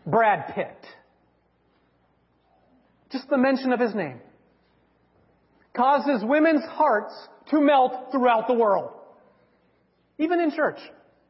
Brad Pitt. Just the mention of his name causes women's hearts to melt throughout the world, even in church.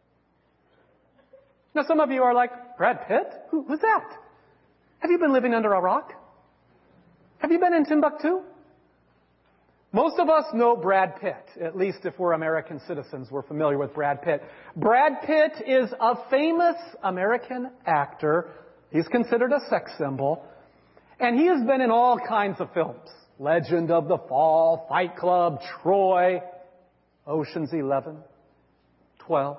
Now some of you are like, Brad Pitt? Who's that? Have you been living under a rock? Have you been in Timbuktu? Most of us know Brad Pitt. At least if we're American citizens, we're familiar with Brad Pitt. Brad Pitt is a famous American actor. He's considered a sex symbol. And he has been in all kinds of films. Legend of the Fall, Fight Club, Troy, Ocean's 11, 12,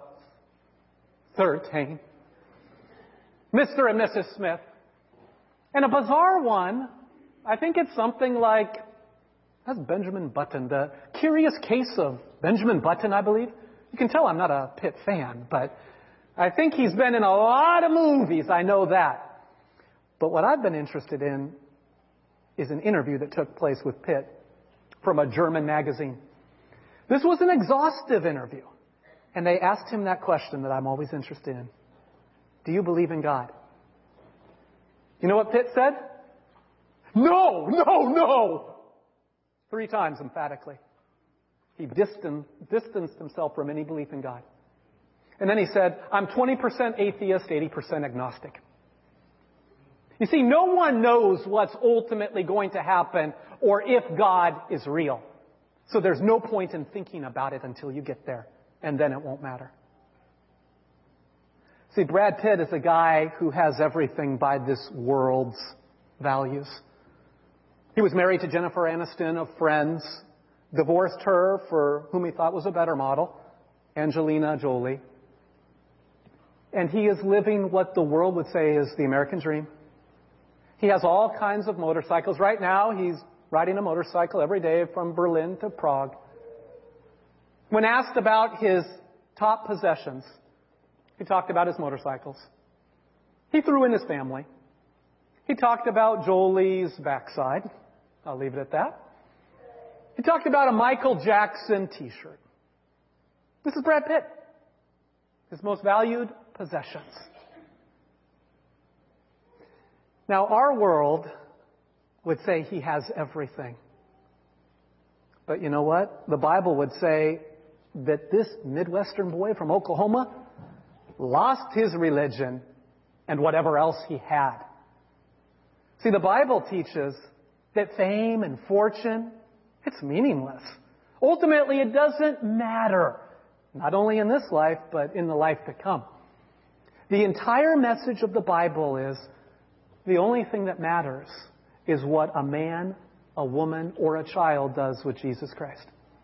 13, Mr. and Mrs. Smith. And a bizarre one, I think it's something like, that's Benjamin Button, the Curious Case of Benjamin Button, I believe. You can tell I'm not a Pitt fan, but I think he's been in a lot of movies, I know that. But what I've been interested in is an interview that took place with Pitt from a German magazine. This was an exhaustive interview. And they asked him that question that I'm always interested in. Do you believe in God? You know what Pitt said? No, no, no! 3 times emphatically. He distanced himself from any belief in God. And then he said, I'm 20% atheist, 80% agnostic. You see, no one knows what's ultimately going to happen or if God is real. So there's no point in thinking about it until you get there, and then it won't matter. See, Brad Pitt is a guy who has everything by this world's values. He was married to Jennifer Aniston of Friends, divorced her for whom he thought was a better model, Angelina Jolie. And he is living what the world would say is the American dream. He has all kinds of motorcycles. Right now, he's riding a motorcycle every day from Berlin to Prague. When asked about his top possessions, he talked about his motorcycles. He threw in his family. He talked about Jolie's backside. I'll leave it at that. He talked about a Michael Jackson t-shirt. This is Brad Pitt. His most valued possessions. Now, our world would say he has everything. But you know what? The Bible would say that this Midwestern boy from Oklahoma lost his religion and whatever else he had. See, the Bible teaches that fame and fortune, it's meaningless. Ultimately, it doesn't matter. Not only in this life, but in the life to come. The entire message of the Bible is the only thing that matters is what a man, a woman, or a child does with Jesus Christ.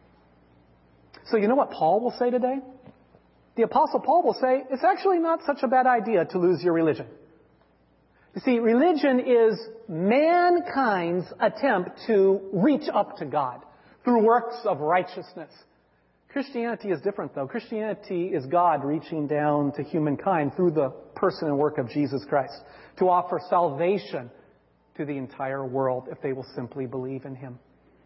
So you know what Paul will say today? The Apostle Paul will say, it's actually not such a bad idea to lose your religion. You see, religion is mankind's attempt to reach up to God through works of righteousness. Christianity is different, though. Christianity is God reaching down to humankind through the person and work of Jesus Christ to offer salvation to the entire world if they will simply believe in Him.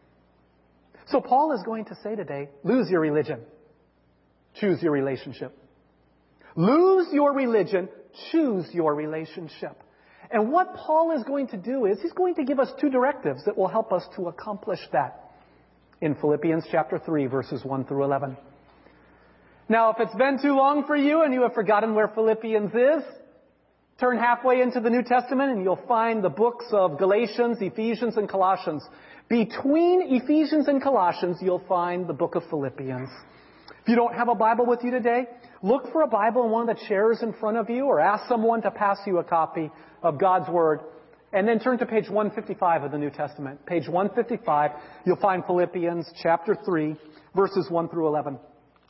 So Paul is going to say today, lose your religion. Choose your relationship. Lose your religion. Choose your relationship. And what Paul is going to do is he's going to give us 2 directives that will help us to accomplish that in Philippians chapter 3, verses 1 through 11. Now, if it's been too long for you and you have forgotten where Philippians is, turn halfway into the New Testament and you'll find the books of Galatians, Ephesians, and Colossians. Between Ephesians and Colossians, you'll find the book of Philippians. If you don't have a Bible with you today, look for a Bible in one of the chairs in front of you or ask someone to pass you a copy of God's Word. And then turn to page 155 of the New Testament. Page 155, you'll find Philippians chapter 3, verses 1 through 11.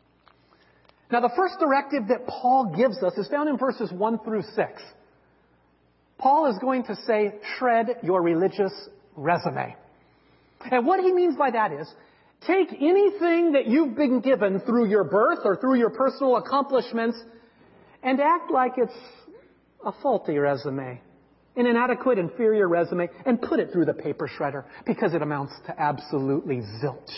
Now, the first directive that Paul gives us is found in verses 1 through 6. Paul is going to say, shred your religious resume. And what he means by that is, take anything that you've been given through your birth or through your personal accomplishments and act like it's a faulty resume, an inadequate, inferior resume, and put it through the paper shredder because it amounts to absolutely zilch.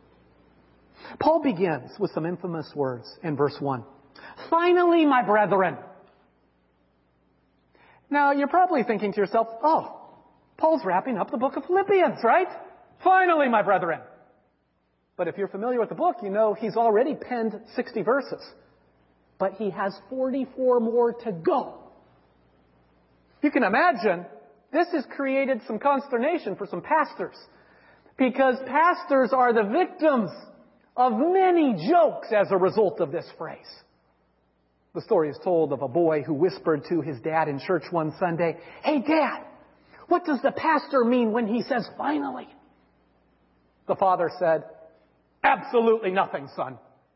Paul begins with some infamous words in verse 1. Finally, my brethren. Now, you're probably thinking to yourself, oh, Paul's wrapping up the book of Philippians, right? Finally, my brethren. But if you're familiar with the book, you know he's already penned 60 verses. But he has 44 more to go. You can imagine this has created some consternation for some pastors. Because pastors are the victims of many jokes as a result of this phrase. The story is told of a boy who whispered to his dad in church one Sunday, "Hey, Dad, what does the pastor mean when he says finally?" The father said, "Absolutely nothing, son."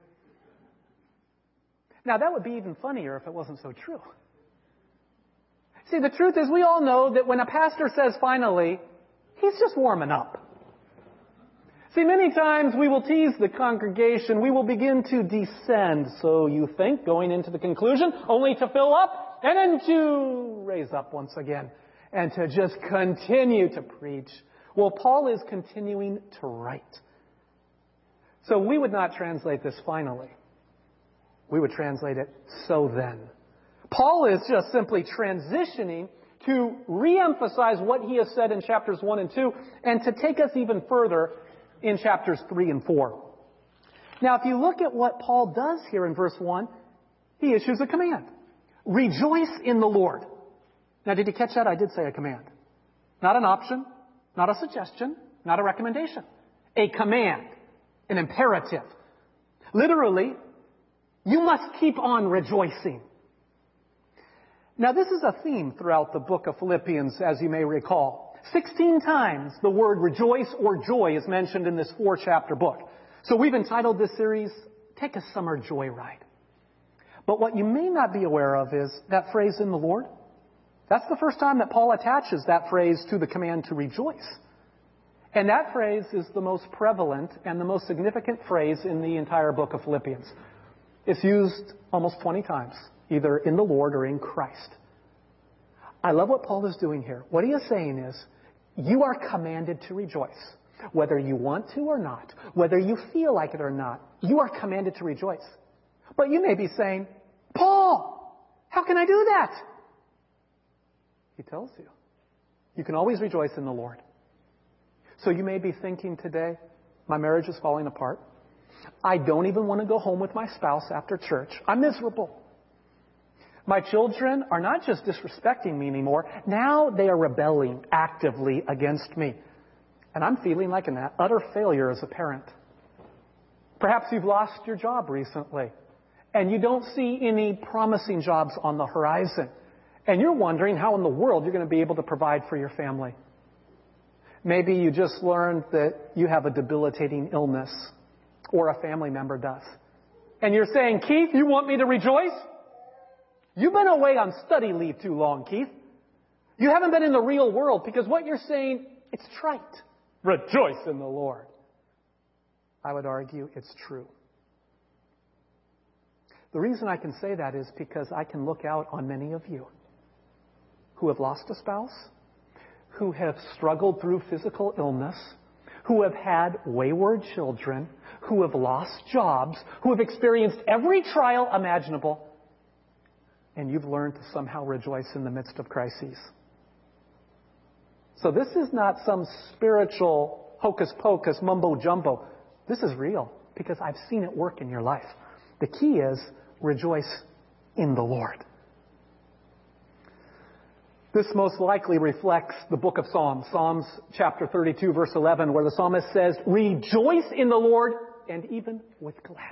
Now, that would be even funnier if it wasn't so true. See, the truth is we all know that when a pastor says finally, he's just warming up. See, many times we will tease the congregation. We will begin to descend, so you think, going into the conclusion, only to fill up and then to raise up once again and to just continue to preach. Well, Paul is continuing to write. So we would not translate this finally. We would translate it so then. Paul is just simply transitioning to re-emphasize what he has said in chapters 1 and 2 and to take us even further in chapters 3 and 4. Now, if you look at what Paul does here in verse 1, he issues a command. Rejoice in the Lord. Now, did you catch that? I did say a command. Not an option, not a suggestion, not a recommendation. A command, an imperative. Literally, you must keep on rejoicing. Now, this is a theme throughout the book of Philippians, as you may recall. 16 times the word rejoice or joy is mentioned in this 4-chapter book. So we've entitled this series, Take a Summer Joyride. But what you may not be aware of is that phrase in the Lord. That's the first time that Paul attaches that phrase to the command to rejoice. And that phrase is the most prevalent and the most significant phrase in the entire book of Philippians. It's used almost 20 times, either in the Lord or in Christ. I love what Paul is doing here. What he is saying is, you are commanded to rejoice. Whether you want to or not, whether you feel like it or not, you are commanded to rejoice. But you may be saying, Paul, how can I do that? He tells you. You can always rejoice in the Lord. So you may be thinking today, my marriage is falling apart. I don't even want to go home with my spouse after church. I'm miserable. My children are not just disrespecting me anymore. Now they are rebelling actively against me. And I'm feeling like an utter failure as a parent. Perhaps you've lost your job recently. And you don't see any promising jobs on the horizon. And you're wondering how in the world you're going to be able to provide for your family. Maybe you just learned that you have a debilitating illness. Or a family member does. And you're saying, Keith, you want me to rejoice? You've been away on study leave too long, Keith. You haven't been in the real world because what you're saying, it's trite. Rejoice in the Lord. I would argue it's true. The reason I can say that is because I can look out on many of you who have lost a spouse, who have struggled through physical illness, who have had wayward children, who have lost jobs, who have experienced every trial imaginable, and you've learned to somehow rejoice in the midst of crises. So this is not some spiritual hocus-pocus, mumbo-jumbo. This is real because I've seen it work in your life. The key is rejoice in the Lord. This most likely reflects the book of Psalms, Psalms chapter 32, verse 11, where the psalmist says, rejoice in the Lord and even with gladness.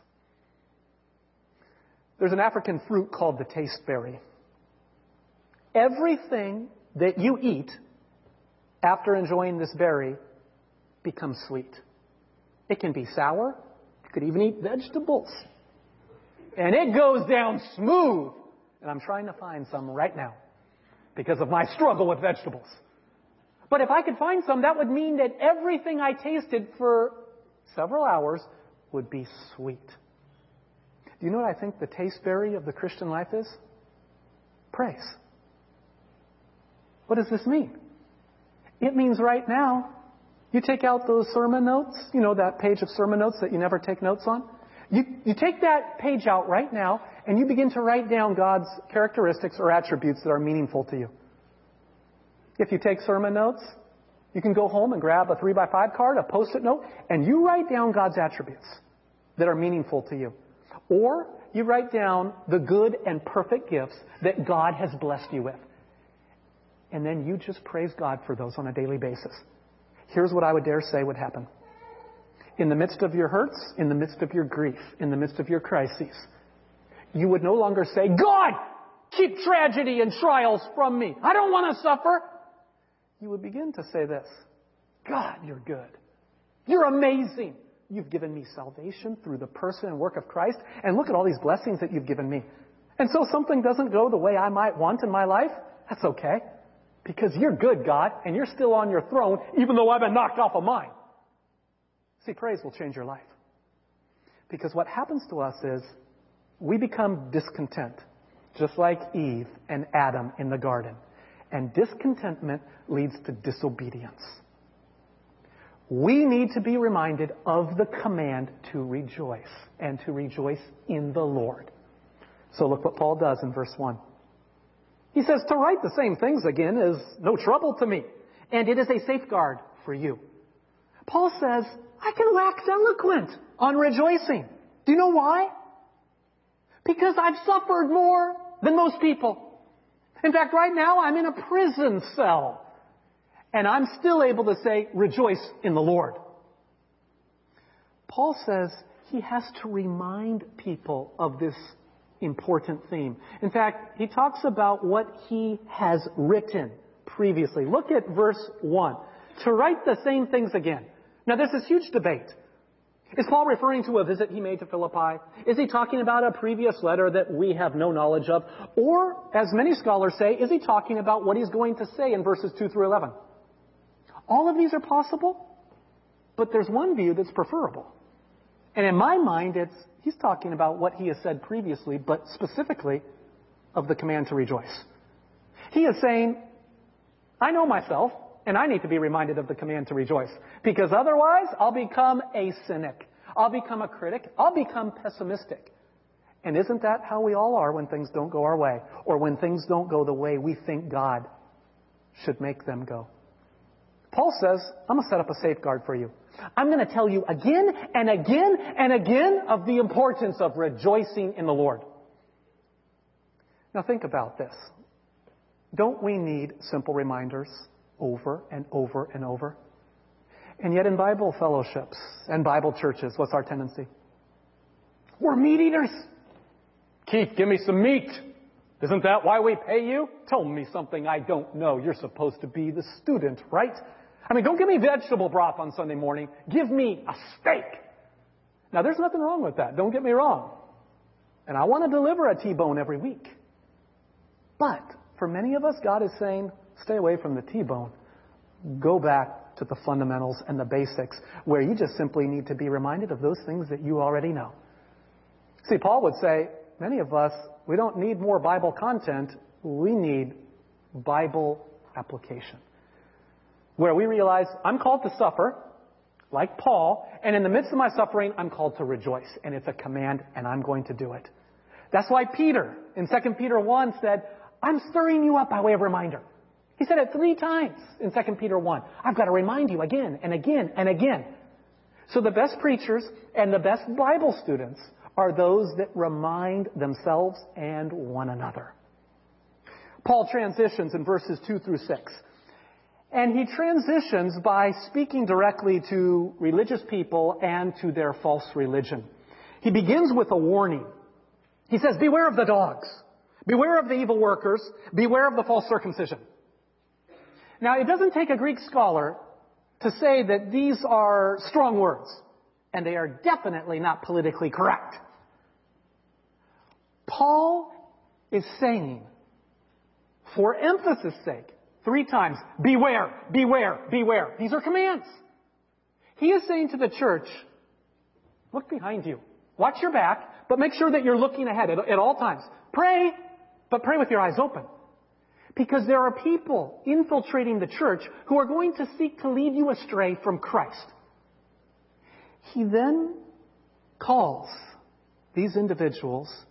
There's an African fruit called the tasteberry. Everything that you eat after enjoying this berry becomes sweet. It can be sour. You could even eat vegetables. And it goes down smooth. And I'm trying to find some right now because of my struggle with vegetables. But if I could find some, that would mean that everything I tasted for several hours would be sweet. Do you know what I think the tasteberry of the Christian life is? Praise. What does this mean? It means right now, you take out those sermon notes, that page of sermon notes that you never take notes on. You take that page out right now and you begin to write down God's characteristics or attributes that are meaningful to you. If you take sermon notes, you can go home and grab a 3x5 card, a Post-it note, and you write down God's attributes that are meaningful to you. Or you write down the good and perfect gifts that God has blessed you with. And then you just praise God for those on a daily basis. Here's what I would dare say would happen. In the midst of your hurts, in the midst of your grief, in the midst of your crises, you would no longer say, God, keep tragedy and trials from me. I don't want to suffer. You would begin to say this, God, you're good. You're amazing. You've given me salvation through the person and work of Christ. And look at all these blessings that you've given me. And so something doesn't go the way I might want in my life. That's okay. Because you're good, God, and you're still on your throne, even though I've been knocked off of mine. See, praise will change your life. Because what happens to us is we become discontent, just like Eve and Adam in the garden. And discontentment leads to disobedience. We need to be reminded of the command to rejoice, and to rejoice in the Lord. So look what Paul does in verse 1. He says, to write the same things again is no trouble to me, and it is a safeguard for you. Paul says, I can wax eloquent on rejoicing. Do you know why? Because I've suffered more than most people. In fact, right now I'm in a prison cell. And I'm still able to say, rejoice in the Lord. Paul says he has to remind people of this important theme. In fact, he talks about what he has written previously. Look at verse 1. To write the same things again. Now, there's this huge debate. Is Paul referring to a visit he made to Philippi? Is he talking about a previous letter that we have no knowledge of? Or, as many scholars say, is he talking about what he's going to say in verses 2 through 11? All of these are possible, but there's one view that's preferable. And in my mind, he's talking about what he has said previously, but specifically of the command to rejoice. He is saying, I know myself, and I need to be reminded of the command to rejoice. Because otherwise, I'll become a cynic. I'll become a critic. I'll become pessimistic. And isn't that how we all are when things don't go our way? Or when things don't go the way we think God should make them go? Paul says, I'm going to set up a safeguard for you. I'm going to tell you again and again and again of the importance of rejoicing in the Lord. Now think about this. Don't we need simple reminders over and over and over? And yet in Bible fellowships and Bible churches, what's our tendency? We're meat eaters. Keith, give me some meat. Isn't that why we pay you? Tell me something I don't know. You're supposed to be the student, right? I mean, don't give me vegetable broth on Sunday morning. Give me a steak. Now, there's nothing wrong with that. Don't get me wrong. And I want to deliver a T-bone every week. But for many of us, God is saying, stay away from the T-bone. Go back to the fundamentals and the basics, where you just simply need to be reminded of those things that you already know. See, Paul would say, many of us, we don't need more Bible content. We need Bible application. Where we realize I'm called to suffer, like Paul, and in the midst of my suffering, I'm called to rejoice. And it's a command, and I'm going to do it. That's why Peter, in 2 Peter 1, said, I'm stirring you up by way of reminder. He said it 3 times in 2 Peter 1. I've got to remind you again and again and again. So the best preachers and the best Bible students are those that remind themselves and one another. Paul transitions in verses 2 through 6. And he transitions by speaking directly to religious people and to their false religion. He begins with a warning. He says, beware of the dogs. Beware of the evil workers. Beware of the false circumcision. Now, it doesn't take a Greek scholar to say that these are strong words. And they are definitely not politically correct. Paul is saying, for emphasis' sake, 3 times, beware, beware, beware. These are commands. He is saying to the church, look behind you. Watch your back, but make sure that you're looking ahead at all times. Pray, but pray with your eyes open. Because there are people infiltrating the church who are going to seek to lead you astray from Christ. He then calls these individuals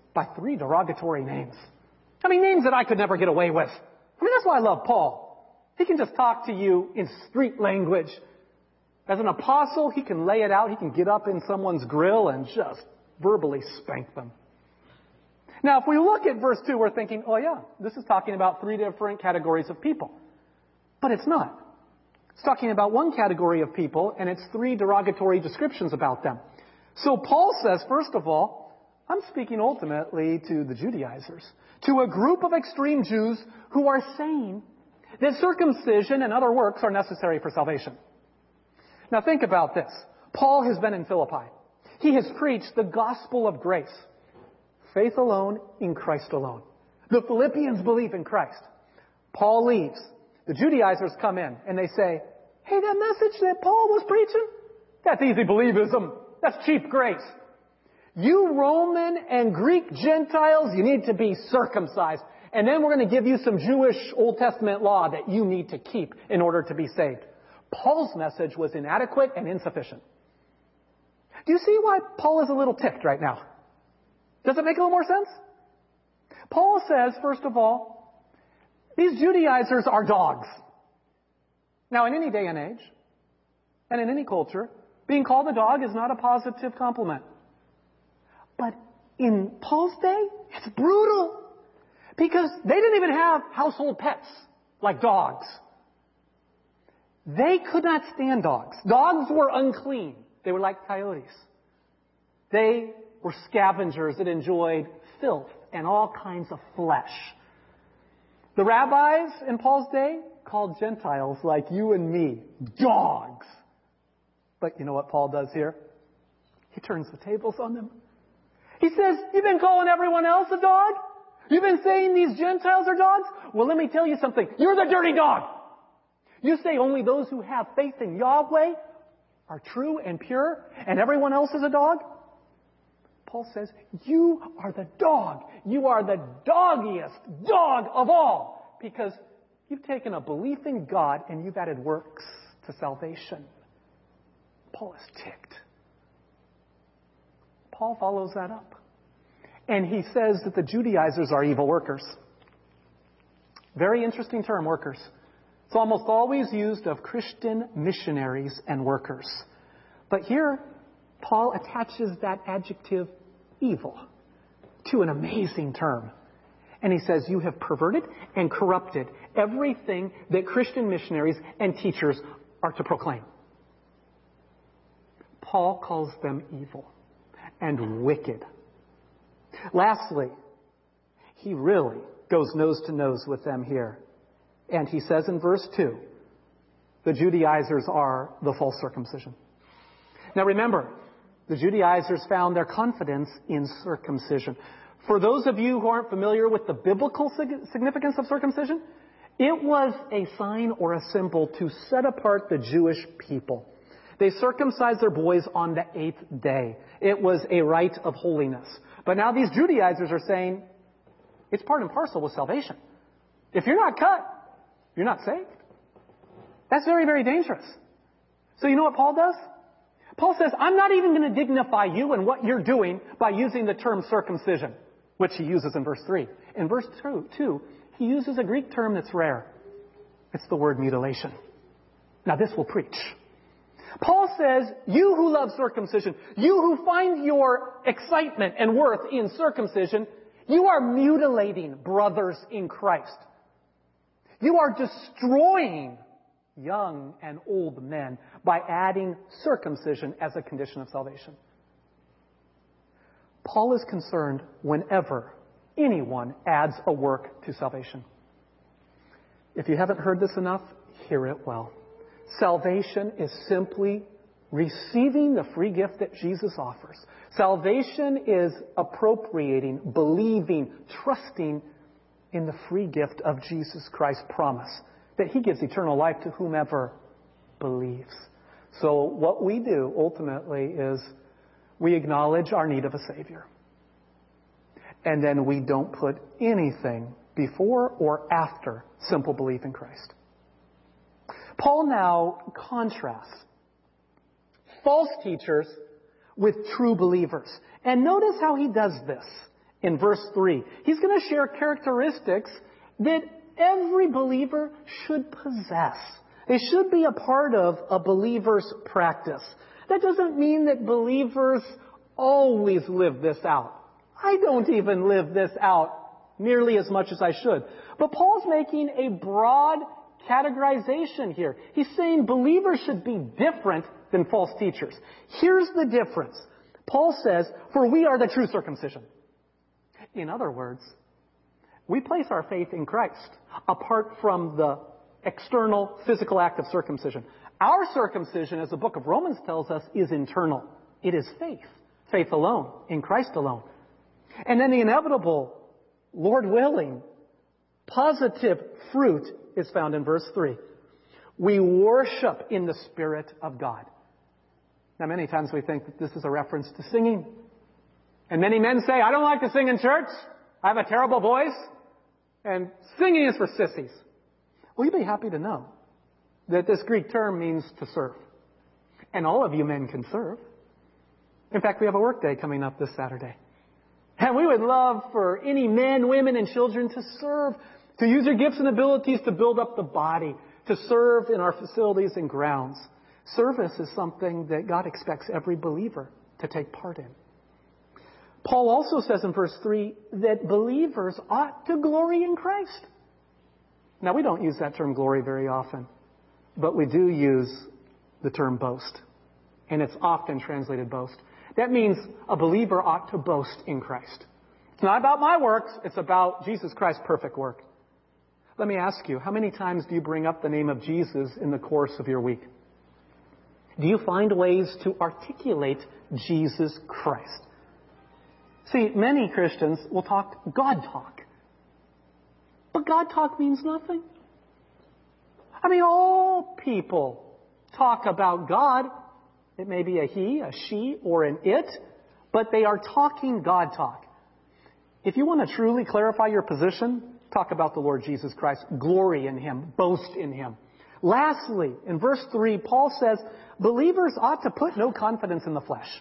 by 3 derogatory names. I mean, names that I could never get away with. I mean, that's why I love Paul. He can just talk to you in street language. As an apostle, he can lay it out. He can get up in someone's grill and just verbally spank them. Now, if we look at verse 2, we're thinking, oh yeah, this is talking about 3 different categories of people. But it's not. It's talking about one category of people, and it's 3 derogatory descriptions about them. So Paul says, first of all, I'm speaking ultimately to the Judaizers, to a group of extreme Jews who are saying that circumcision and other works are necessary for salvation. Now think about this. Paul has been in Philippi. He has preached the gospel of grace. Faith alone in Christ alone. The Philippians believe in Christ. Paul leaves. The Judaizers come in and they say, hey, that message that Paul was preaching, that's easy believism. That's cheap grace. You Roman and Greek Gentiles, you need to be circumcised. And then we're going to give you some Jewish Old Testament law that you need to keep in order to be saved. Paul's message was inadequate and insufficient. Do you see why Paul is a little ticked right now? Does it make a little more sense? Paul says, first of all, these Judaizers are dogs. Now, in any day and age, and in any culture, being called a dog is not a positive compliment. But in Paul's day, it's brutal. Because they didn't even have household pets like dogs. They could not stand dogs. Dogs were unclean. They were like coyotes. They were scavengers that enjoyed filth and all kinds of flesh. The rabbis in Paul's day called Gentiles like you and me dogs. But you know what Paul does here? He turns the tables on them. He says, you've been calling everyone else a dog? You've been saying these Gentiles are dogs? Well, let me tell you something. You're the dirty dog. You say only those who have faith in Yahweh are true and pure, and everyone else is a dog? Paul says, you are the dog. You are the doggiest dog of all, because you've taken a belief in God and you've added works to salvation. Paul is ticked. Paul follows that up. And he says that the Judaizers are evil workers. Very interesting term, workers. It's almost always used of Christian missionaries and workers. But here, Paul attaches that adjective evil to an amazing term. And he says, you have perverted and corrupted everything that Christian missionaries and teachers are to proclaim. Paul calls them evil and wicked. Lastly, he really goes nose to nose with them here. And he says in verse 2, the Judaizers are the false circumcision. Now remember, the Judaizers found their confidence in circumcision. For those of you who aren't familiar with the biblical significance of circumcision, it was a sign or a symbol to set apart the Jewish people. They circumcised their boys on the 8th day. It was a rite of holiness. But now these Judaizers are saying it's part and parcel with salvation. If you're not cut, you're not saved. That's very, very dangerous. So you know what Paul does? Paul says, I'm not even going to dignify you and what you're doing by using the term circumcision, which he uses in verse 3. In verse 2, he uses a Greek term that's rare. It's the word mutilation. Now this will preach. Paul says, you who love circumcision, you who find your excitement and worth in circumcision, you are mutilating brothers in Christ. You are destroying young and old men by adding circumcision as a condition of salvation. Paul is concerned whenever anyone adds a work to salvation. If you haven't heard this enough, hear it well. Salvation is simply receiving the free gift that Jesus offers. Salvation is appropriating, believing, trusting in the free gift of Jesus Christ's promise that He gives eternal life to whomever believes. So what we do ultimately is we acknowledge our need of a Savior. And then we don't put anything before or after simple belief in Christ. Paul now contrasts false teachers with true believers. And notice how he does this in verse 3. He's going to share characteristics that every believer should possess. They should be a part of a believer's practice. That doesn't mean that believers always live this out. I don't even live this out nearly as much as I should. But Paul's making a broad categorization here. He's saying believers should be different than false teachers. Here's the difference. Paul says, for we are the true circumcision. In other words, we place our faith in Christ apart from the external physical act of circumcision. Our circumcision, as the book of Romans tells us, is internal. It is faith. Faith alone, in Christ alone. And then the inevitable, Lord willing, positive fruit is found in verse 3. We worship in the Spirit of God. Now, many times we think that this is a reference to singing. And many men say, I don't like to sing in church. I have a terrible voice. And singing is for sissies. Well, you'd be happy to know that this Greek term means to serve. And all of you men can serve. In fact, we have a work day coming up this Saturday. And we would love for any men, women, and children to serve, to use your gifts and abilities to build up the body, to serve in our facilities and grounds. Service is something that God expects every believer to take part in. Paul also says in verse 3 that believers ought to glory in Christ. Now, we don't use that term glory very often, but we do use the term boast. And it's often translated boast. That means a believer ought to boast in Christ. It's not about my works, it's about Jesus Christ's perfect work. Let me ask you, how many times do you bring up the name of Jesus in the course of your week? Do you find ways to articulate Jesus Christ? See, many Christians will talk God talk. But God talk means nothing. I mean, all people talk about God. It may be a he, a she, or an it, but they are talking God talk. If you want to truly clarify your position, talk about the Lord Jesus Christ. Glory in Him. Boast in Him. Lastly, in verse 3, Paul says, believers ought to put no confidence in the flesh.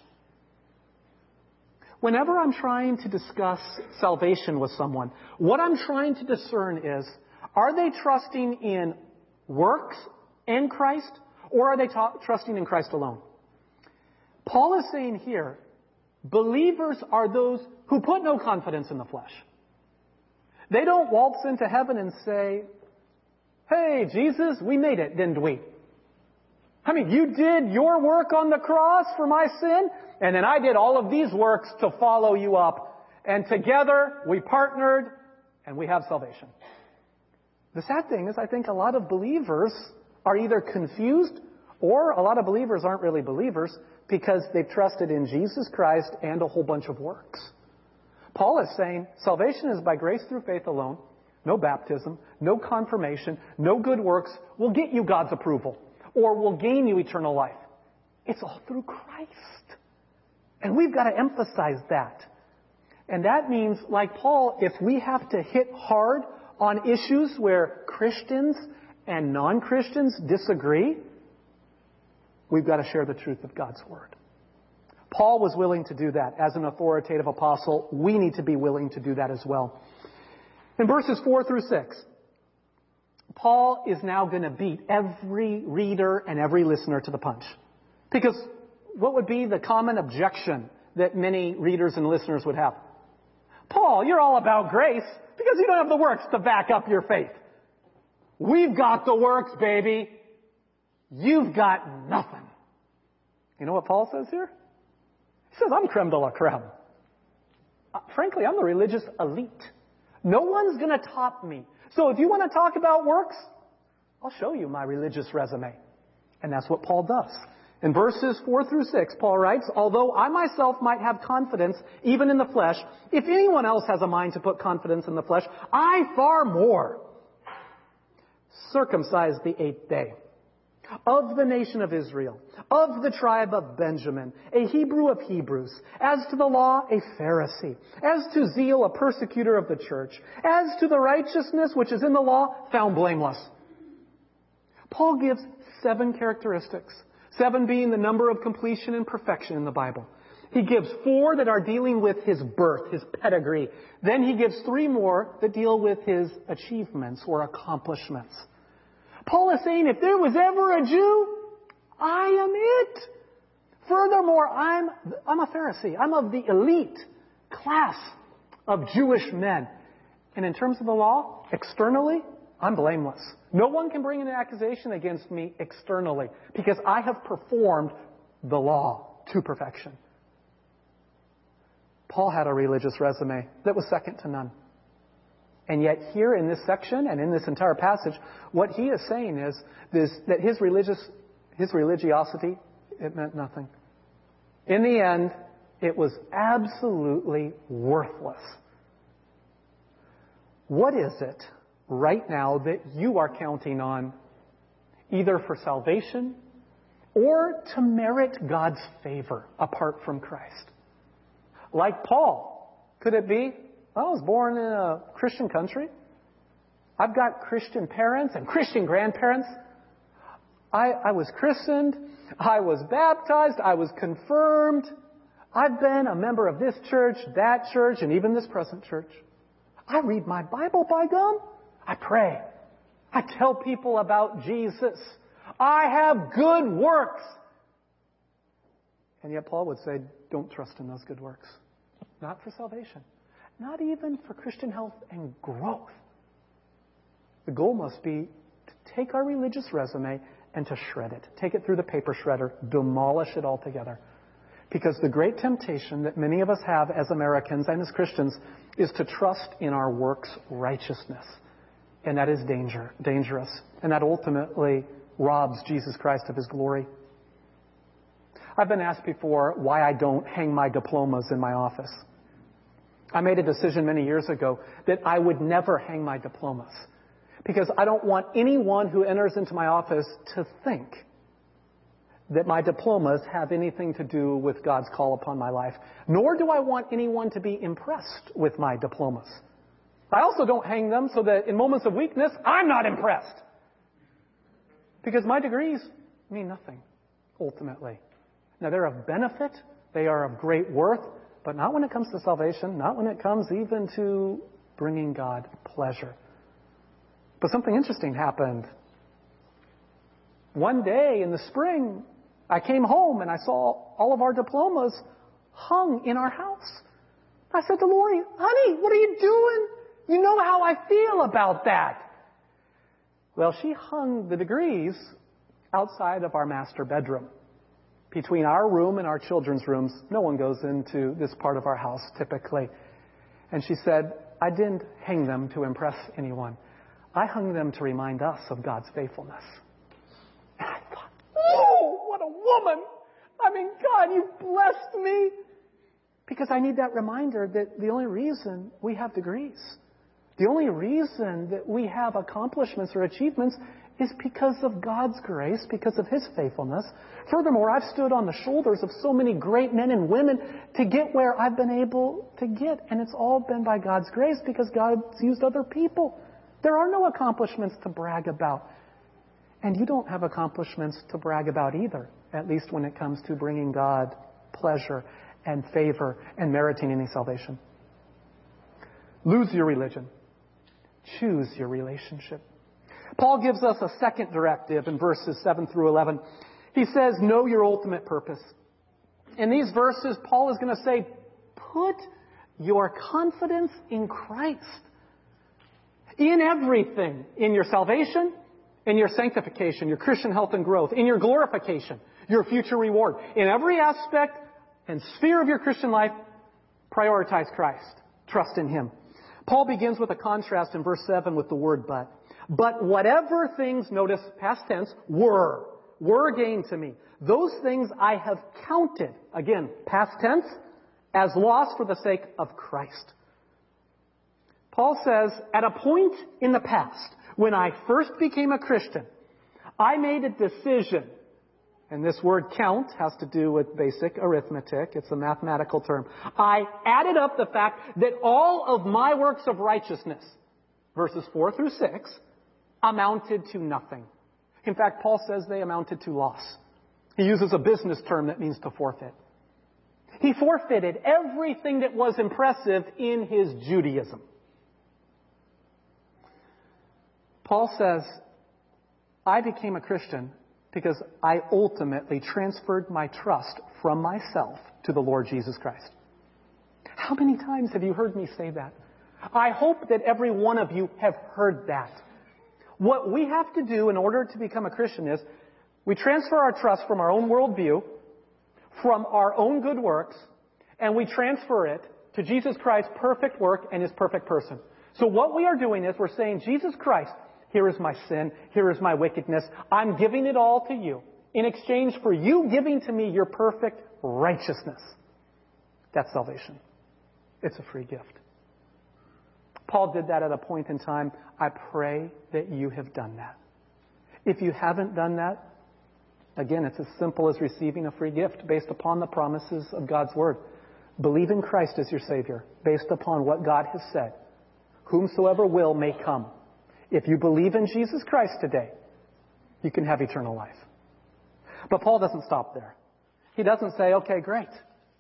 Whenever I'm trying to discuss salvation with someone, what I'm trying to discern is, are they trusting in works and Christ, or are they trusting in Christ alone? Paul is saying here, believers are those who put no confidence in the flesh. They don't waltz into heaven and say, hey, Jesus, we made it, didn't we? I mean, you did your work on the cross for my sin, and then I did all of these works to follow you up. And together, we partnered, and we have salvation. The sad thing is, I think a lot of believers are either confused, or a lot of believers aren't really believers, because they've trusted in Jesus Christ and a whole bunch of works. Paul is saying salvation is by grace through faith alone, no baptism, no confirmation, no good works will get you God's approval or will gain you eternal life. It's all through Christ. And we've got to emphasize that. And that means, like Paul, if we have to hit hard on issues where Christians and non-Christians disagree, we've got to share the truth of God's Word. Paul was willing to do that. As an authoritative apostle, we need to be willing to do that as well. In verses 4 through 6, Paul is now going to beat every reader and every listener to the punch. Because what would be the common objection that many readers and listeners would have? Paul, you're all about grace because you don't have the works to back up your faith. We've got the works, baby. You've got nothing. You know what Paul says here? He says, I'm creme de la creme. Frankly, I'm the religious elite. No one's going to top me. So if you want to talk about works, I'll show you my religious resume. And that's what Paul does. In verses 4 through 6, Paul writes, although I myself might have confidence even in the flesh, if anyone else has a mind to put confidence in the flesh, I far more. Circumcised the 8th day, of the nation of Israel, of the tribe of Benjamin, a Hebrew of Hebrews, as to the law, a Pharisee, as to zeal, a persecutor of the church, as to the righteousness which is in the law, found blameless. Paul gives 7 characteristics, 7 being the number of completion and perfection in the Bible. He gives 4 that are dealing with his birth, his pedigree. Then he gives 3 more that deal with his achievements or accomplishments. Paul is saying, if there was ever a Jew, I am it. Furthermore, I'm a Pharisee. I'm of the elite class of Jewish men. And in terms of the law, externally, I'm blameless. No one can bring an accusation against me externally because I have performed the law to perfection. Paul had a religious resume that was second to none. And yet here in this section and in this entire passage, what he is saying is that his religiosity, it meant nothing. In the end, it was absolutely worthless. What is it right now that you are counting on, either for salvation or to merit God's favor apart from Christ? Like Paul, could it be, I was born in a Christian country. I've got Christian parents and Christian grandparents. I was christened. I was baptized. I was confirmed. I've been a member of this church, that church, and even this present church. I read my Bible, by gum. I pray. I tell people about Jesus. I have good works. And yet Paul would say, don't trust in those good works. Not for salvation. Not even for Christian health and growth. The goal must be to take our religious resume and to shred it. Take it through the paper shredder. Demolish it altogether. Because the great temptation that many of us have as Americans and as Christians is to trust in our works righteousness. And that is dangerous. And that ultimately robs Jesus Christ of His glory. I've been asked before why I don't hang my diplomas in my office. I made a decision many years ago that I would never hang my diplomas because I don't want anyone who enters into my office to think that my diplomas have anything to do with God's call upon my life. Nor do I want anyone to be impressed with my diplomas. I also don't hang them so that in moments of weakness, I'm not impressed. Because my degrees mean nothing, ultimately. Now, they're of benefit. They are of great worth. But not when it comes to salvation. Not when it comes even to bringing God pleasure. But something interesting happened. One day in the spring, I came home and I saw all of our diplomas hung in our house. I said to Lori, honey, what are you doing? You know how I feel about that. Well, she hung the degrees outside of our master bedroom. Between our room and our children's rooms, no one goes into this part of our house typically. And she said, I didn't hang them to impress anyone. I hung them to remind us of God's faithfulness. And I thought, oh, what a woman! I mean, God, you blessed me. Because I need that reminder that the only reason we have degrees, the only reason that we have accomplishments or achievements is because of God's grace, because of His faithfulness. Furthermore, I've stood on the shoulders of so many great men and women to get where I've been able to get. And it's all been by God's grace because God's used other people. There are no accomplishments to brag about. And you don't have accomplishments to brag about either, at least when it comes to bringing God pleasure and favor and meriting any salvation. Lose your religion. Choose your relationship. Paul gives us a second directive in verses 7 through 11. He says, know your ultimate purpose. In these verses, Paul is going to say, put your confidence in Christ. In everything. In your salvation, in your sanctification, your Christian health and growth, in your glorification, your future reward. In every aspect and sphere of your Christian life, prioritize Christ. Trust in Him. Paul begins with a contrast in verse 7 with the word but. But whatever things, notice past tense, were gained to me. Those things I have counted, again, past tense, as loss for the sake of Christ. Paul says, at a point in the past, when I first became a Christian, I made a decision. And this word count has to do with basic arithmetic. It's a mathematical term. I added up the fact that all of my works of righteousness, verses 4 through 6, amounted to nothing. In fact, Paul says they amounted to loss. He uses a business term that means to forfeit. He forfeited everything that was impressive in his Judaism. Paul says, I became a Christian because I ultimately transferred my trust from myself to the Lord Jesus Christ. How many times have you heard me say that? I hope that every one of you have heard that. What we have to do in order to become a Christian is we transfer our trust from our own worldview, from our own good works, and we transfer it to Jesus Christ's perfect work and His perfect person. So what we are doing is we're saying, Jesus Christ, here is my sin, here is my wickedness, I'm giving it all to you in exchange for you giving to me your perfect righteousness. That's salvation. It's a free gift. Paul did that at a point in time. I pray that you have done that. If you haven't done that, again, it's as simple as receiving a free gift based upon the promises of God's Word. Believe in Christ as your Savior based upon what God has said. Whomsoever will may come. If you believe in Jesus Christ today, you can have eternal life. But Paul doesn't stop there. He doesn't say, okay, great.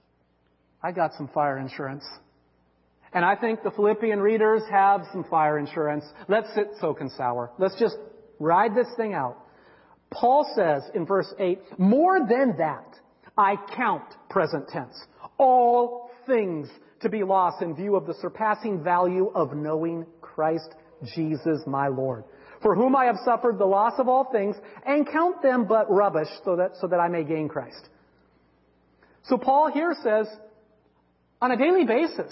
I got some fire insurance. And I think the Philippian readers have some fire insurance. Let's sit soak and sour. Let's just ride this thing out. Paul says in verse 8, more than that, I count, present tense, all things to be lost in view of the surpassing value of knowing Christ Jesus my Lord, for whom I have suffered the loss of all things and count them but rubbish so that I may gain Christ. So Paul here says, on a daily basis,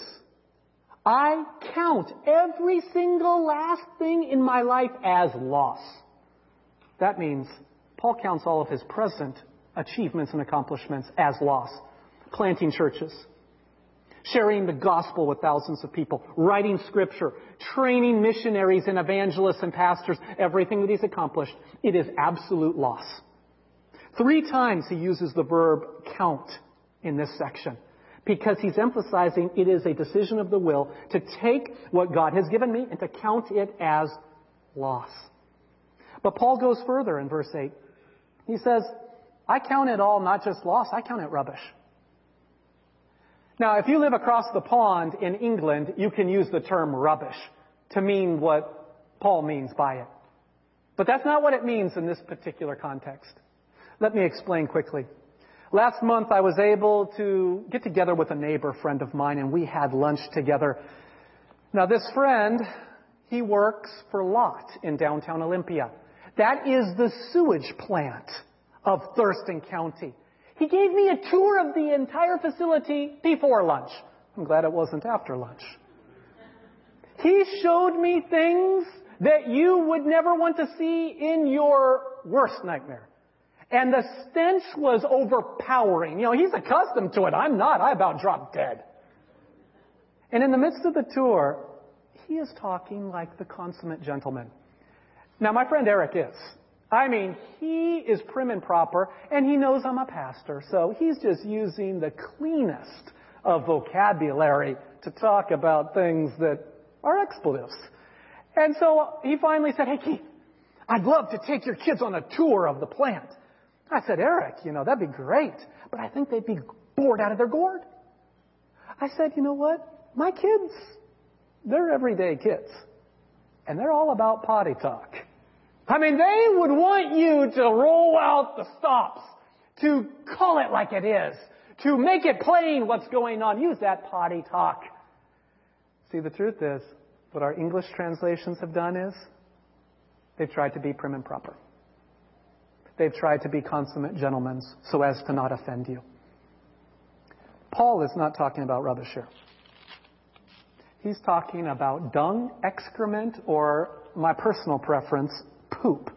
I count every single last thing in my life as loss. That means Paul counts all of his present achievements and accomplishments as loss. Planting churches, sharing the gospel with thousands of people, writing scripture, training missionaries and evangelists and pastors, everything that he's accomplished, it is absolute loss. 3 times he uses the verb count in this section, because he's emphasizing it is a decision of the will to take what God has given me and to count it as loss. But Paul goes further in verse 8. He says, I count it all not just loss, I count it rubbish. Now, if you live across the pond in England, you can use the term rubbish to mean what Paul means by it. But that's not what it means in this particular context. Let me explain quickly. Last month, I was able to get together with a neighbor friend of mine, and we had lunch together. Now, this friend, he works for Lot in downtown Olympia. That is the sewage plant of Thurston County. He gave me a tour of the entire facility before lunch. I'm glad it wasn't after lunch. He showed me things that you would never want to see in your worst nightmare. And the stench was overpowering. You know, he's accustomed to it. I'm not. I about dropped dead. And in the midst of the tour, he is talking like the consummate gentleman. Now, my friend Eric is. I mean, he is prim and proper, and he knows I'm a pastor, so he's just using the cleanest of vocabulary to talk about things that are expletives. And so he finally said, hey, Keith, I'd love to take your kids on a tour of the plant. I said, Eric, that'd be great, but I think they'd be bored out of their gourd. I said, you know what? My kids, they're everyday kids, and they're all about potty talk. I mean, they would want you to roll out the stops, to call it like it is, to make it plain what's going on. Use that potty talk. See, the truth is, what our English translations have done is, they've tried to be prim and proper. They've tried to be consummate gentlemen so as to not offend you. Paul is not talking about rubbish here. He's talking about dung, excrement, or my personal preference, poop.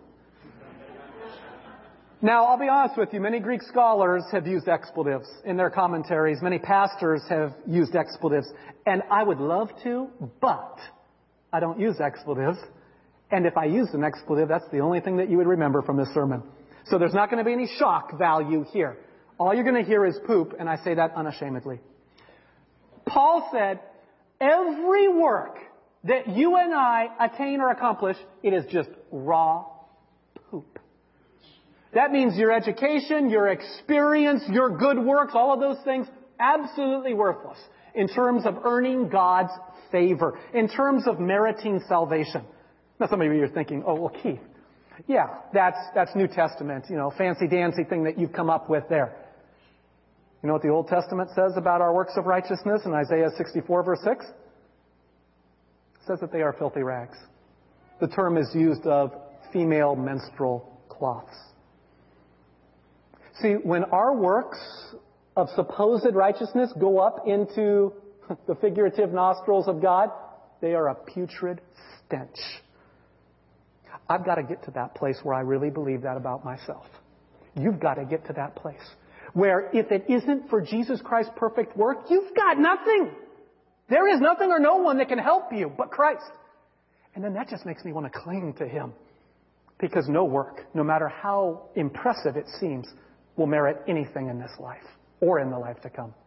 Now, I'll be honest with you, many Greek scholars have used expletives in their commentaries. Many pastors have used expletives. And I would love to, but I don't use expletives. And if I used an expletive, that's the only thing that you would remember from this sermon. So there's not going to be any shock value here. All you're going to hear is poop, and I say that unashamedly. Paul said, every work that you and I attain or accomplish, it is just raw poop. That means your education, your experience, your good works, all of those things, absolutely worthless in terms of earning God's favor, in terms of meriting salvation. Now some of you are thinking, oh, well, Keith, yeah, that's New Testament, fancy-dancy thing that you've come up with there. You know what the Old Testament says about our works of righteousness in Isaiah 64, verse 6? It says that they are filthy rags. The term is used of female menstrual cloths. See, when our works of supposed righteousness go up into the figurative nostrils of God, they are a putrid stench. I've got to get to that place where I really believe that about myself. You've got to get to that place where if it isn't for Jesus Christ's perfect work, you've got nothing. There is nothing or no one that can help you but Christ. And then that just makes me want to cling to Him. Because no work, no matter how impressive it seems, will merit anything in this life or in the life to come.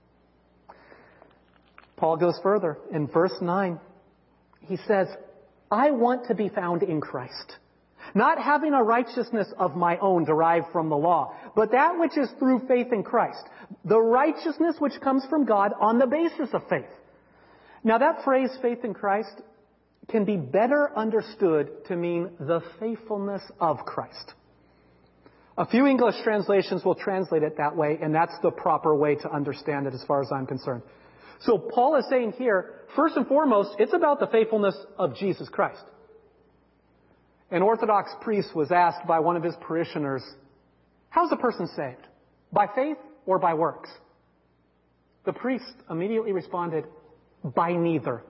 Paul goes further. In verse 9, he says, I want to be found in Christ, not having a righteousness of my own derived from the law, but that which is through faith in Christ, the righteousness which comes from God on the basis of faith. Now that phrase, faith in Christ, can be better understood to mean the faithfulness of Christ. A few English translations will translate it that way, and that's the proper way to understand it as far as I'm concerned. So Paul is saying here, first and foremost, it's about the faithfulness of Jesus Christ. An Orthodox priest was asked by one of his parishioners, how's a person saved? By faith or by works? The priest immediately responded, by neither.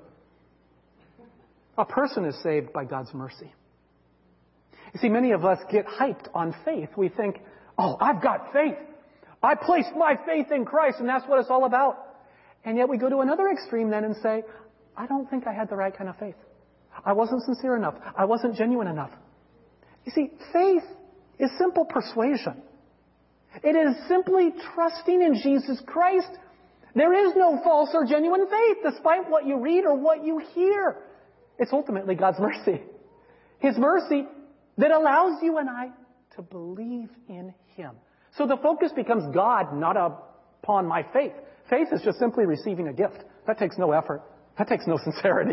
A person is saved by God's mercy. You see, many of us get hyped on faith. We think, oh, I've got faith. I placed my faith in Christ, and that's what it's all about. And yet we go to another extreme then and say, I don't think I had the right kind of faith. I wasn't sincere enough. I wasn't genuine enough. You see, faith is simple persuasion. It is simply trusting in Jesus Christ. There is no false or genuine faith, despite what you read or what you hear. It's ultimately God's mercy. His mercy that allows you and I to believe in Him. So the focus becomes God, not upon my faith. Faith is just simply receiving a gift. That takes no effort. That takes no sincerity.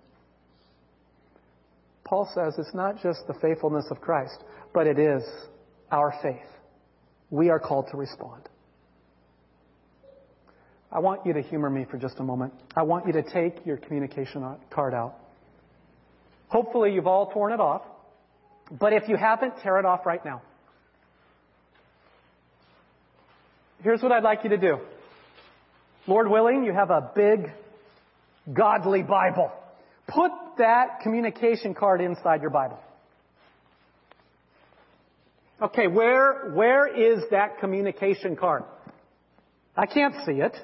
Paul says it's not just the faithfulness of Christ, but it is our faith. We are called to respond. I want you to humor me for just a moment. I want you to take your communication card out. Hopefully you've all torn it off. But if you haven't, tear it off right now. Here's what I'd like you to do. Lord willing, you have a big, godly Bible. Put that communication card inside your Bible. Okay, where is that communication card? I can't see it.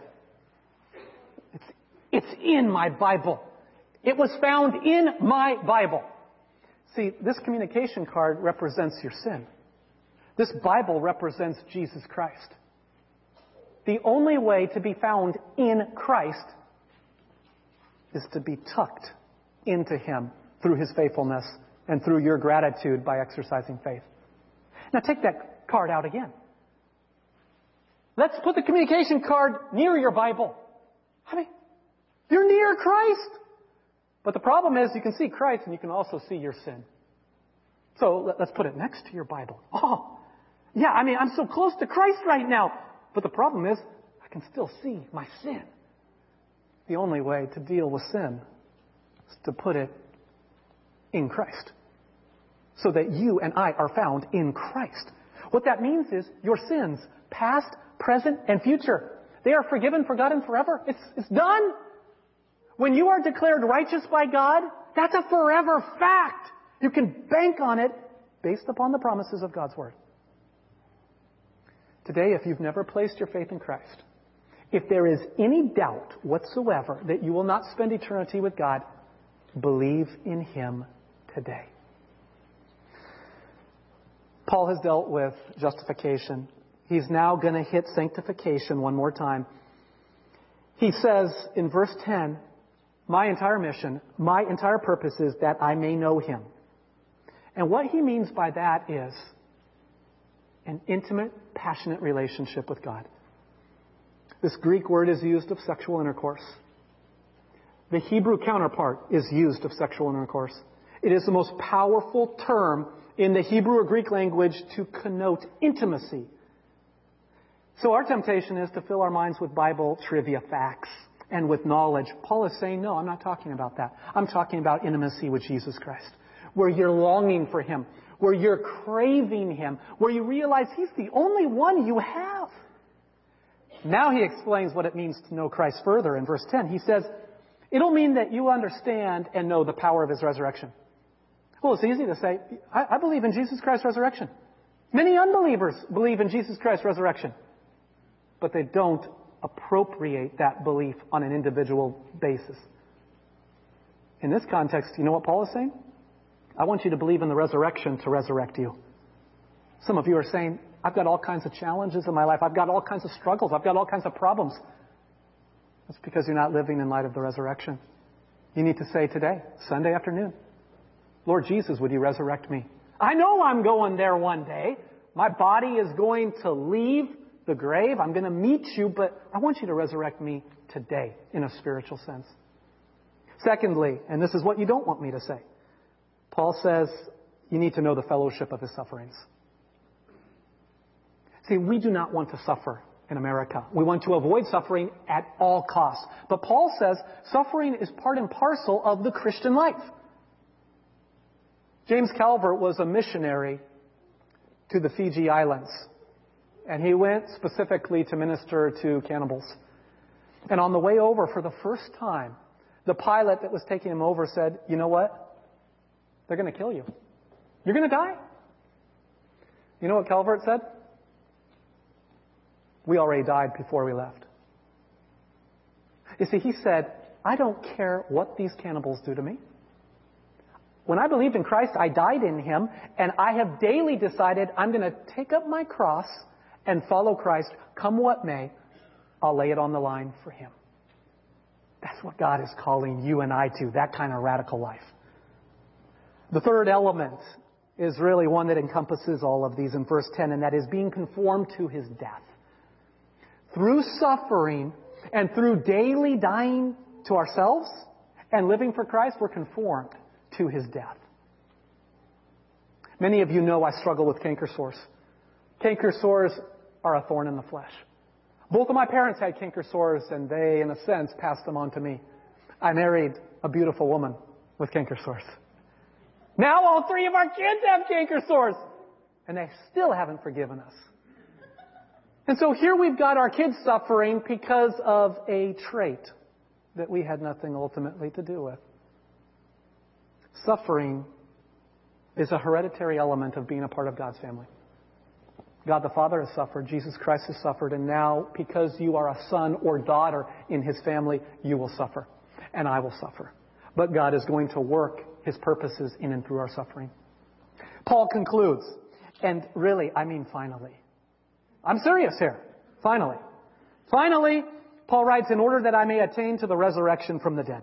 It's in my Bible. It was found in my Bible. See, this communication card represents your sin. This Bible represents Jesus Christ. The only way to be found in Christ is to be tucked into Him through His faithfulness and through your gratitude by exercising faith. Now take that card out again. Let's put the communication card near your Bible. I mean, you're near Christ. But the problem is you can see Christ and you can also see your sin. So let's put it next to your Bible. Oh, yeah, I mean, I'm so close to Christ right now. But the problem is I can still see my sin. The only way to deal with sin is to put it in Christ. So that you and I are found in Christ. What that means is your sins, past, present, and future, they are forgiven, forgotten forever. It's done. When you are declared righteous by God, that's a forever fact. You can bank on it based upon the promises of God's Word. Today, if you've never placed your faith in Christ, if there is any doubt whatsoever that you will not spend eternity with God, believe in Him today. Paul has dealt with justification. He's now going to hit sanctification one more time. He says in verse 10, my entire mission, my entire purpose is that I may know Him. And what he means by that is an intimate, passionate relationship with God. This Greek word is used of sexual intercourse. The Hebrew counterpart is used of sexual intercourse. It is the most powerful term in the Hebrew or Greek language to connote intimacy. So our temptation is to fill our minds with Bible trivia facts and with knowledge. Paul is saying, no, I'm not talking about that. I'm talking about intimacy with Jesus Christ, where you're longing for Him, where you're craving Him, where you realize He's the only one you have. Now he explains what it means to know Christ further in verse 10. He says, it'll mean that you understand and know the power of His resurrection. Well, it's easy to say, I believe in Jesus Christ's resurrection. Many unbelievers believe in Jesus Christ's resurrection, but they don't appropriate that belief on an individual basis. In this context, you know what Paul is saying? I want you to believe in the resurrection to resurrect you. Some of you are saying, I've got all kinds of challenges in my life. I've got all kinds of struggles. I've got all kinds of problems. That's because you're not living in light of the resurrection. You need to say today, Sunday afternoon, Lord Jesus, would you resurrect me? I know I'm going there one day. My body is going to leave the grave. I'm going to meet you, but I want you to resurrect me today in a spiritual sense. Secondly, and this is what you don't want me to say, Paul says you need to know the fellowship of His sufferings. See, we do not want to suffer in America. We want to avoid suffering at all costs. But Paul says suffering is part and parcel of the Christian life. James Calvert was a missionary to the Fiji Islands, and he went specifically to minister to cannibals. And on the way over, for the first time, the pilot that was taking him over said, you know what? They're going to kill you. You're going to die. You know what Calvert said? We already died before we left. You see, he said, I don't care what these cannibals do to me. When I believed in Christ, I died in Him, and I have daily decided I'm going to take up my cross and follow Christ. Come what may, I'll lay it on the line for Him. That's what God is calling you and I to, that kind of radical life. The third element is really one that encompasses all of these in verse 10, and that is being conformed to His death. Through suffering and through daily dying to ourselves and living for Christ, we're conformed to His death. Many of you know I struggle with canker sores. Canker sores are a thorn in the flesh. Both of my parents had canker sores, and they, in a sense, passed them on to me. I married a beautiful woman with canker sores. Now all three of our kids have canker sores, and they still haven't forgiven us. And so here we've got our kids suffering because of a trait that we had nothing ultimately to do with. Suffering is a hereditary element of being a part of God's family. God the Father has suffered, Jesus Christ has suffered, and now because you are a son or daughter in His family, you will suffer, and I will suffer. But God is going to work His purposes in and through our suffering. Paul concludes, and really, I mean finally. I'm serious here. Finally, Paul writes, in order that I may attain to the resurrection from the dead.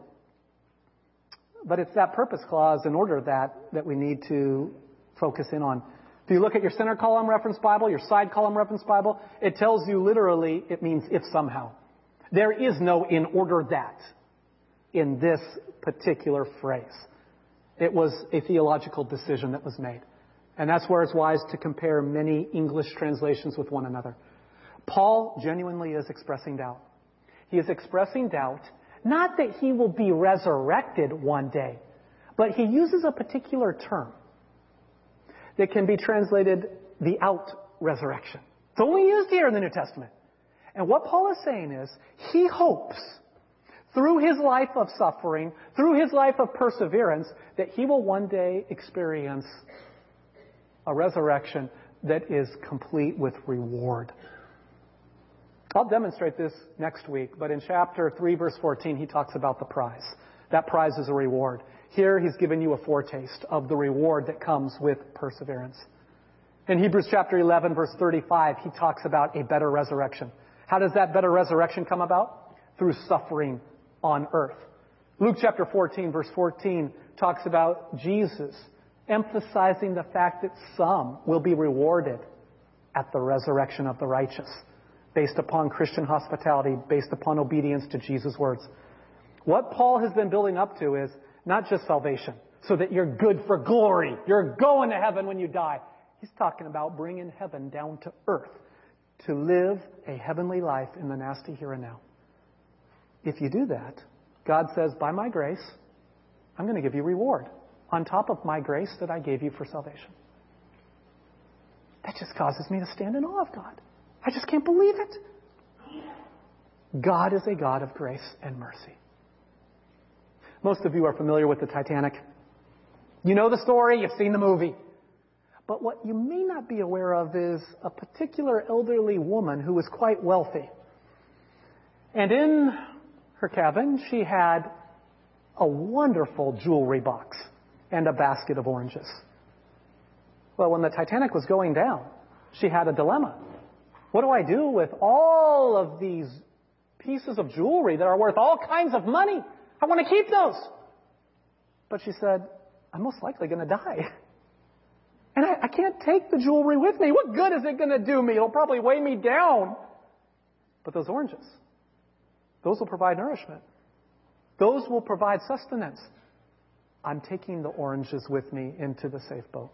But it's that purpose clause, in order that we need to focus in on. If you look at your center column reference Bible, your side column reference Bible, it tells you literally, it means if somehow. There is no in order that in this particular phrase. It was a theological decision that was made. And that's where it's wise to compare many English translations with one another. Paul genuinely is expressing doubt. He is expressing doubt, not that he will be resurrected one day, but he uses a particular term that can be translated the out resurrection. It's only used here in the New Testament. And what Paul is saying is, he hopes through his life of suffering, through his life of perseverance, that he will one day experience a resurrection that is complete with reward. I'll demonstrate this next week, but in chapter 3, verse 14, he talks about the prize. That prize is a reward. Here, he's given you a foretaste of the reward that comes with perseverance. In Hebrews chapter 11, verse 35, he talks about a better resurrection. How does that better resurrection come about? Through suffering on earth. Luke chapter 14, verse 14, talks about Jesus emphasizing the fact that some will be rewarded at the resurrection of the righteous. based upon Christian hospitality, based upon obedience to Jesus' words. What Paul has been building up to is not just salvation, so that you're good for glory. You're going to heaven when you die. He's talking about bringing heaven down to earth to live a heavenly life in the nasty here and now. If you do that, God says, by my grace, I'm going to give you reward on top of my grace that I gave you for salvation. That just causes me to stand in awe of God. I just can't believe it. God is a God of grace and mercy. Most of you are familiar with the Titanic. You know the story, you've seen the movie. But what you may not be aware of is a particular elderly woman who was quite wealthy. And in her cabin, she had a wonderful jewelry box and a basket of oranges. Well, when the Titanic was going down, she had a dilemma. What do I do with all of these pieces of jewelry that are worth all kinds of money? I want to keep those. But she said, I'm most likely going to die. And I can't take the jewelry with me. What good is it going to do me? It'll probably weigh me down. But those oranges, those will provide nourishment. Those will provide sustenance. I'm taking the oranges with me into the safe boat.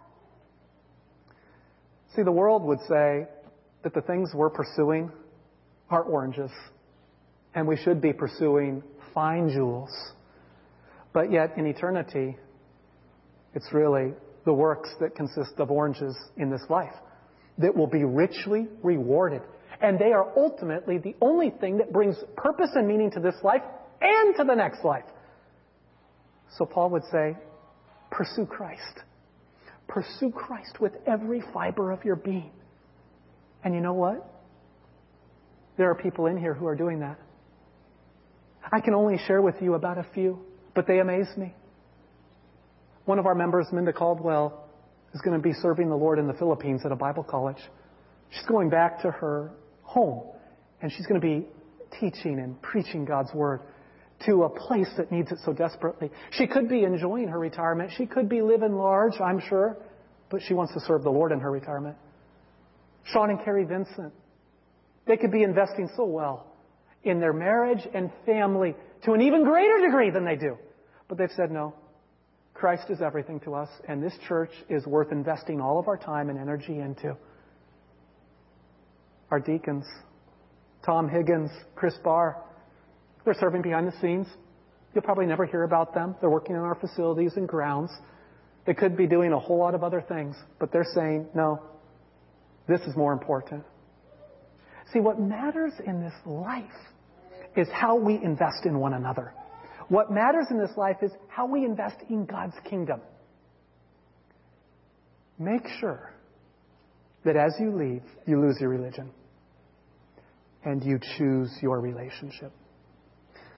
See, the world would say that the things we're pursuing are oranges, and we should be pursuing fine jewels. But yet, in eternity, it's really the works that consist of oranges in this life that will be richly rewarded. And they are ultimately the only thing that brings purpose and meaning to this life and to the next life. So Paul would say, pursue Christ. Pursue Christ with every fiber of your being. And you know what? There are people in here who are doing that. I can only share with you about a few, but they amaze me. One of our members, Minda Caldwell, is going to be serving the Lord in the Philippines at a Bible college. She's going back to her home, and she's going to be teaching and preaching God's Word to a place that needs it so desperately. She could be enjoying her retirement. She could be living large, I'm sure, but she wants to serve the Lord in her retirement. Sean and Carrie Vincent, they could be investing so well in their marriage and family to an even greater degree than they do. But they've said, no, Christ is everything to us, and this church is worth investing all of our time and energy into. Our deacons, Tom Higgins, Chris Barr, they're serving behind the scenes. You'll probably never hear about them. They're working in our facilities and grounds. They could be doing a whole lot of other things, but they're saying, no, this is more important. See, what matters in this life is how we invest in one another. What matters in this life is how we invest in God's kingdom. Make sure that as you leave, you lose your religion and you choose your relationship.